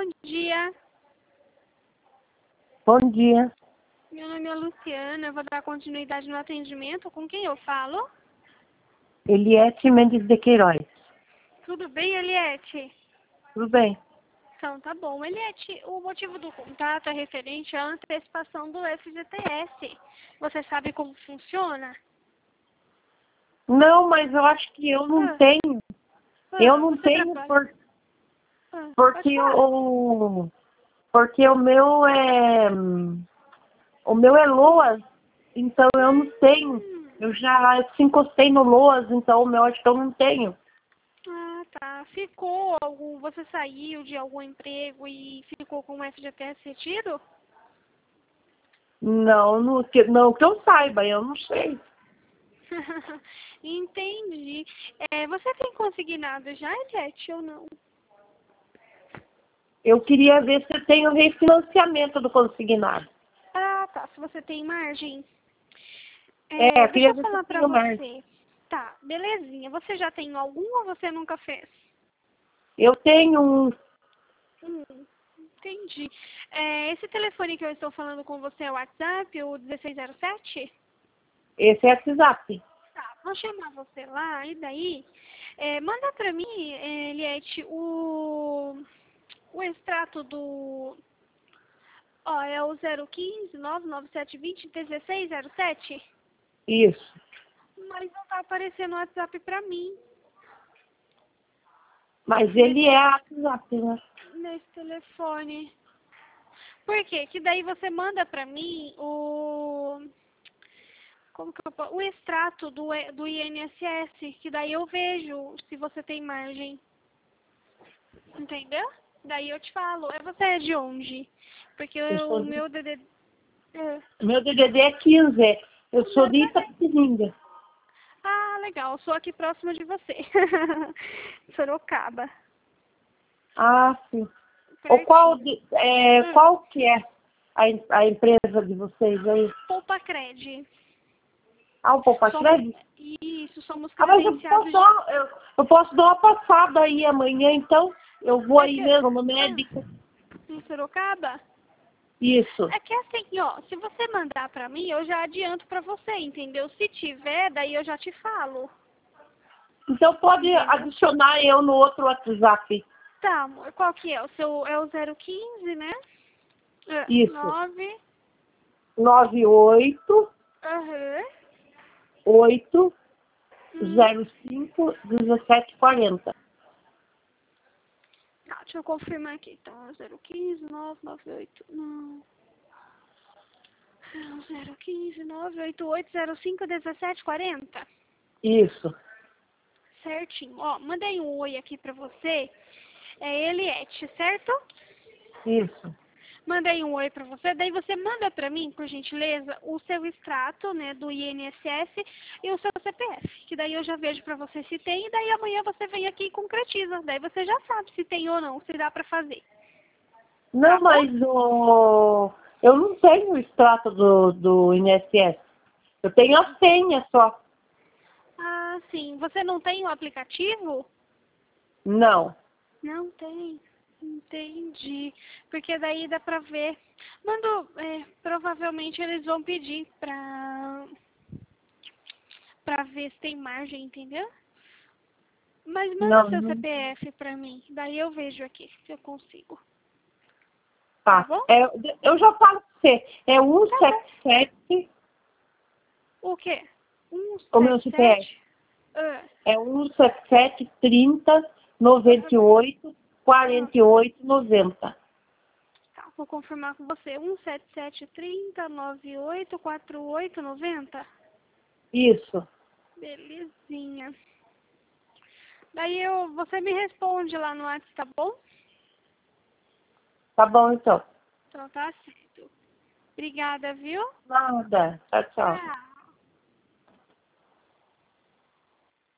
dia. Bom dia. Meu nome é Luciana, eu vou dar continuidade no atendimento. Com quem eu falo? Eliette Mendes de Queiroz. Tudo bem, Eliette? Tudo bem? Então, tá bom. Eliette, o motivo do contato é referente à antecipação do FGTS. Você sabe como funciona? Não, mas eu acho que eu não Ah, tenho. Eu não você tenho trabalha? Pode porque falar. porque o meu é LOAS, então eu não tenho. Hum, Eu já se encostei no LOAS, então o meu acho que eu não tenho. tá. Você saiu de algum emprego e ficou com o FGTS retido? Não que eu saiba, eu não sei. Entendi. Você tem consignado já, Eliette, ou não? Eu queria ver se eu tenho refinanciamento do consignado. Ah, tá. Se você tem margem. Eu Deixa queria eu ver se eu falar pra tenho mais. você. Tá, belezinha. Você já tem algum ou você nunca fez? Eu tenho um. Entendi. Esse telefone que eu estou falando com você é o WhatsApp, o 1607? Esse é WhatsApp. Tá, vou chamar você lá e daí manda pra mim, Eliette, o extrato do... Ó, é o 015 99720 1607? Isso. Mas não tá aparecendo no WhatsApp pra mim, Mas ele nesse, é WhatsApp, né? nesse telefone. Por quê? Que daí você manda pra mim o extrato do INSS, que daí eu vejo se você tem margem. Entendeu? Daí eu te falo. Você é de onde? Porque Eu sou o de... meu DDD... Meu DDD é 15. Eu O sou meu de também. Itapetininga. Ah, legal. Sou aqui próxima de você. Sorocaba. Ah, sim. Pertinho. Qual que é a empresa de vocês aí? Poupa Cred. Ah, o Poupa Somos... Crédito? Isso, somos Ah, mas eu posso credenciados... dar, eu posso dar uma passada aí amanhã, então. Eu vou É aí que... mesmo no médico. Em Sorocaba? Isso. É que assim, ó, se você mandar pra mim, eu já adianto pra você, entendeu? Se tiver, daí eu já te falo, Então pode entendeu? adicionar eu no outro WhatsApp. Tá, amor, qual que é? O seu é o 015, né? Isso. 9. 98 Aham. 8 Hum. 05 1740. Tá, deixa eu confirmar aqui. Então, é 015 998. Não. É o 015 988 05 1740. Isso. Certinho. Ó, mandei um oi aqui pra você. É Eliette, certo? Isso. Mandei um oi pra você, daí você manda pra mim, por gentileza, o seu extrato, né, do INSS e o seu CPF, que daí eu já vejo pra você se tem, e daí amanhã você vem aqui e concretiza, daí você já sabe se tem ou não, se dá pra fazer, tá Não, bom? mas eu não tenho o extrato do INSS. Eu tenho a senha só. Ah, sim, você não tem o aplicativo? Não. Não tem, entendi, porque daí dá pra ver, provavelmente eles vão pedir pra ver se tem margem, entendeu? Mas manda Não, seu não. CPF pra mim. Daí eu vejo aqui se eu consigo. Tá Tá. bom? Eu já falo pra você. É Tá bom. 177 O quê? o meu CPF. 177? Ah, É 177 30 98 ah, 48 90. tá, vou confirmar com você. 17730 98 48 90? Isso. Belezinha. Daí você me responde lá no WhatsApp, tá bom? Tá bom, então. Então tá certo. Obrigada, viu? Nada. Tchau, tchau. Tchau.